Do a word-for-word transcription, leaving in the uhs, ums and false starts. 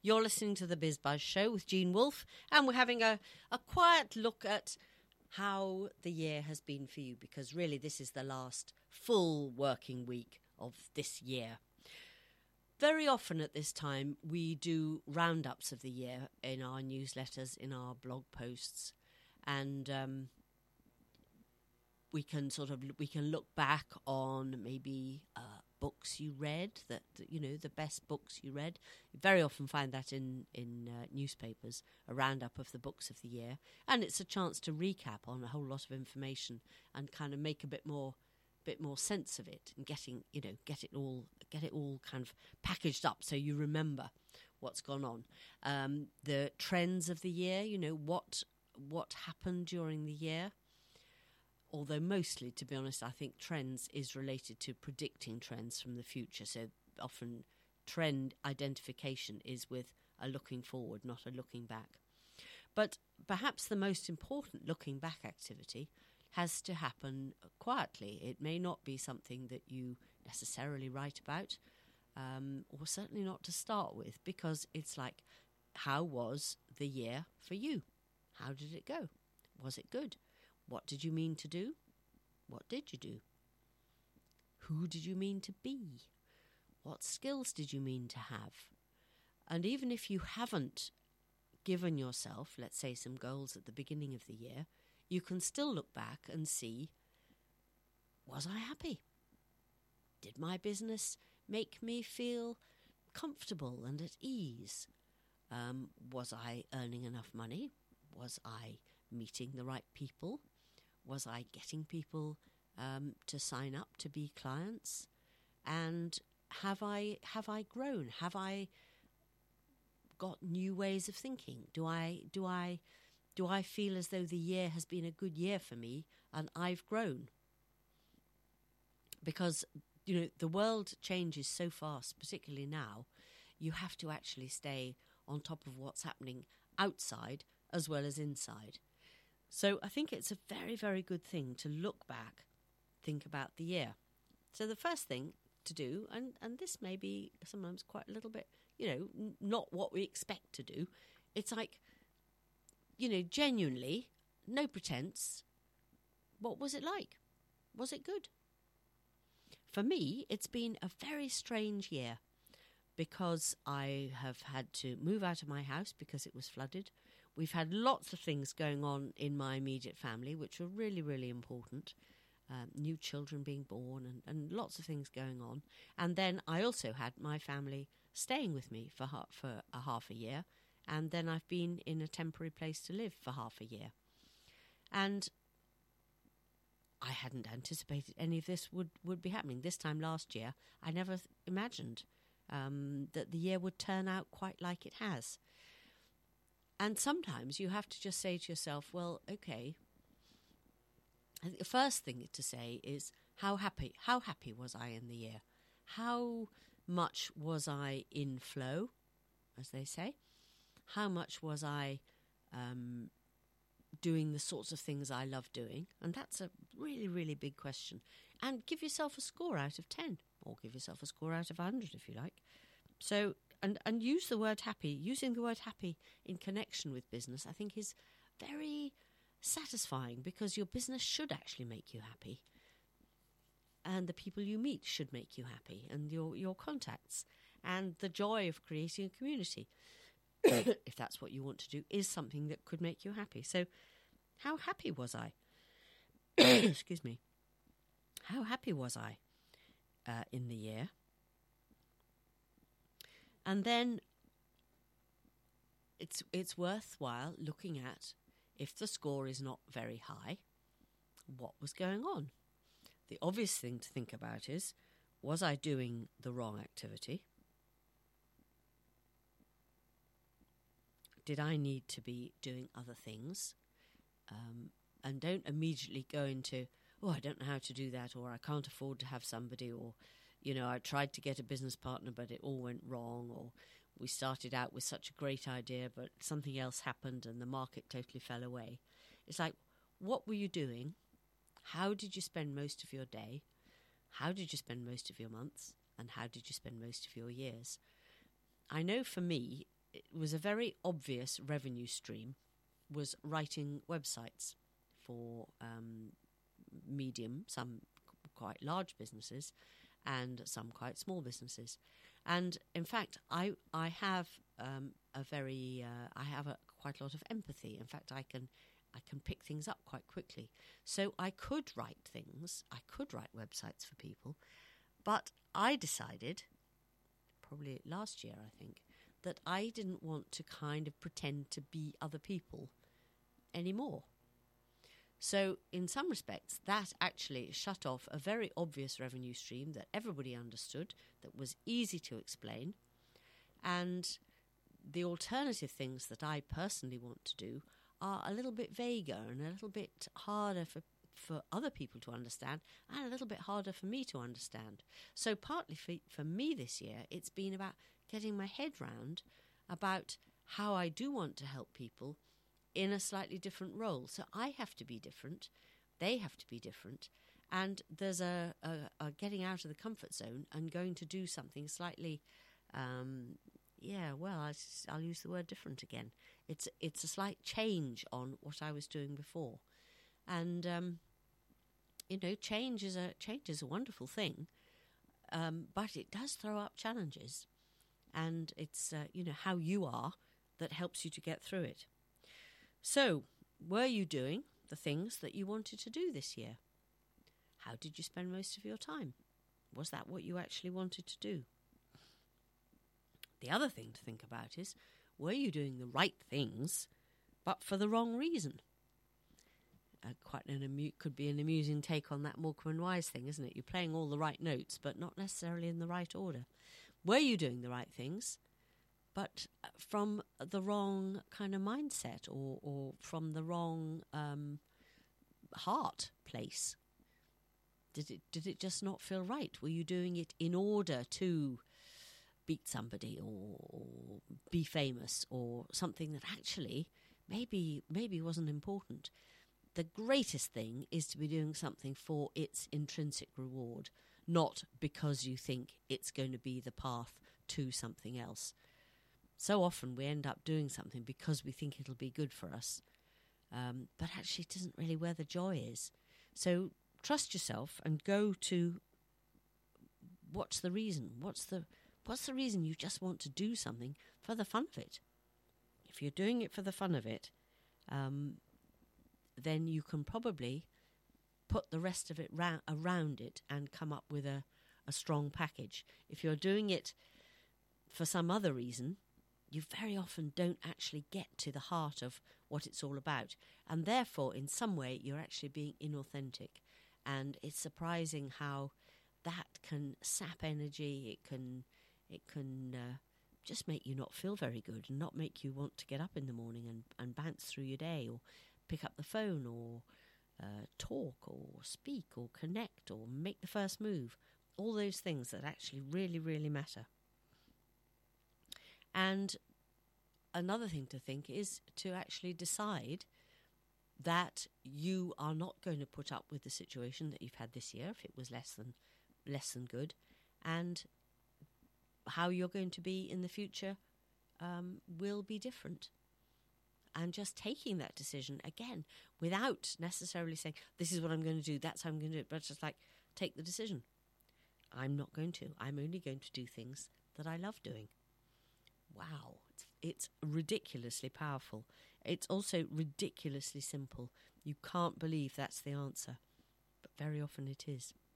You're listening to the Biz Buzz Show with Jean Wolfe, and we're having a, a quiet look at how the year has been for you, because really this is the last full working week of this year. Very often at this time, we do roundups of the year in our newsletters, in our blog posts, and um, we can sort of we can look back on maybe uh, books you read, that, that you know the best books you read. You very often find that in in uh, newspapers, a roundup of the books of the year, and it's a chance to recap on a whole lot of information and kind of make a bit more bit more sense of it, and getting you know get it all get it all kind of packaged up so you remember what's gone on. Um, the trends of the year, you know what what happened during the year. Although mostly, to be honest, I think trends is related to predicting trends from the future. So often trend identification is with a looking forward, not a looking back. But perhaps the most important looking back activity has to happen quietly. It may not be something that you necessarily write about, um, or certainly not to start with, because it's like, how was the year for you? How did it go? Was it good? What did you mean to do? What did you do? Who did you mean to be? What skills did you mean to have? And even if you haven't given yourself, let's say, some goals at the beginning of the year, you can still look back and see, was I happy? Did my business make me feel comfortable and at ease? Um, was I earning enough money? Was I meeting the right people? Was I getting people um, to sign up to be clients? And have I have I grown? Have I got new ways of thinking? Do I do I do I feel as though the year has been a good year for me and I've grown? Because you know the world changes so fast, particularly now. You have to actually stay on top of what's happening outside as well as inside. So I think it's a very, very good thing to look back, think about the year. So the first thing to do, and, and this may be sometimes quite a little bit, you know, n- not what we expect to do. It's like, you know, genuinely, no pretense. What was it like? Was it good? For me, it's been a very strange year because I have had to move out of my house because it was flooded. We've had lots of things going on in my immediate family, which were really, really important. Um, new children being born and, and lots of things going on. And then I also had my family staying with me for, ha- for a half a year. And then I've been in a temporary place to live for half a year. And I hadn't anticipated any of this would, would be happening. This time last year, I never th- imagined um, that the year would turn out quite like it has. And sometimes you have to just say to yourself, well, okay, I think the first thing to say is, how happy, how happy was I in the year? How much was I in flow, as they say? How much was I um, doing the sorts of things I love doing? And that's a really, really big question. And give yourself a score out of ten, or give yourself a score out of one hundred if you like. So, and, and use the word happy. Using the word happy in connection with business, I think, is very satisfying, because your business should actually make you happy. And the people you meet should make you happy, and your, your contacts. And the joy of creating a community, if that's what you want to do, is something that could make you happy. So, how happy was I? Excuse me. How happy was I uh, in the year? And then it's it's worthwhile looking at, if the score is not very high, what was going on? The obvious thing to think about is, was I doing the wrong activity? Did I need to be doing other things? Um, and don't immediately go into, oh, I don't know how to do that, or I can't afford to have somebody, or, you know, I tried to get a business partner, but it all went wrong, or we started out with such a great idea, but something else happened and the market totally fell away. It's like, what were you doing? How did you spend most of your day? How did you spend most of your months? And how did you spend most of your years? I know for me, was a very obvious revenue stream, was writing websites for um, medium, some quite large businesses, and some quite small businesses. And in fact, I I have um, a very uh, I have a, quite a lot of empathy. In fact, I can I can pick things up quite quickly. So I could write things. I could write websites for people, but I decided, probably last year, I think, that I didn't want to kind of pretend to be other people anymore. So in some respects, that actually shut off a very obvious revenue stream that everybody understood, that was easy to explain. And the alternative things that I personally want to do are a little bit vaguer and a little bit harder for, for other people to understand, and a little bit harder for me to understand. So partly for, for me this year, it's been about getting my head round about how I do want to help people in a slightly different role. So I have to be different, they have to be different, and there's a, a, a getting out of the comfort zone and going to do something slightly, um, yeah, well, I, I'll use the word different again. It's it's a slight change on what I was doing before. And, um, you know, change is a, change is a wonderful thing, um, but it does throw up challenges. And it's, uh, you know, how you are that helps you to get through it. So, were you doing the things that you wanted to do this year? How did you spend most of your time? Was that what you actually wanted to do? The other thing to think about is, were you doing the right things, but for the wrong reason? Uh, quite an amu- could be an amusing take on that Morecambe and Wise thing, isn't it? You're playing all the right notes, but not necessarily in the right order. Were you doing the right things, but from the wrong kind of mindset, or, or from the wrong um, heart place? Did it did it just not feel right? Were you doing it in order to beat somebody, or, or be famous, or something that actually maybe maybe wasn't important? The greatest thing is to be doing something for its intrinsic reward, not because you think it's going to be the path to something else. So often we end up doing something because we think it'll be good for us, um, but actually it isn't really where the joy is. So trust yourself and go to what's the reason? What's the what's the reason you just want to do something for the fun of it? If you're doing it for the fun of it, um, then you can probably put the rest of it ra- around it and come up with a, a strong package. If you're doing it for some other reason, you very often don't actually get to the heart of what it's all about. And therefore, in some way, you're actually being inauthentic. And it's surprising how that can sap energy. It can it can uh, just make you not feel very good and not make you want to get up in the morning and, and bounce through your day, or pick up the phone, or uh, talk, or speak, or connect, or make the first move. All those things that actually really, really matter. And another thing to think is to actually decide that you are not going to put up with the situation that you've had this year if it was less than less than good, and how you're going to be in the future um, will be different. And just taking that decision, again, without necessarily saying, this is what I'm going to do, that's how I'm going to do it, but just like, take the decision. I'm not going to. I'm only going to do things that I love doing. Wow. It's, it's ridiculously powerful. It's also ridiculously simple. You can't believe that's the answer, but very often it is.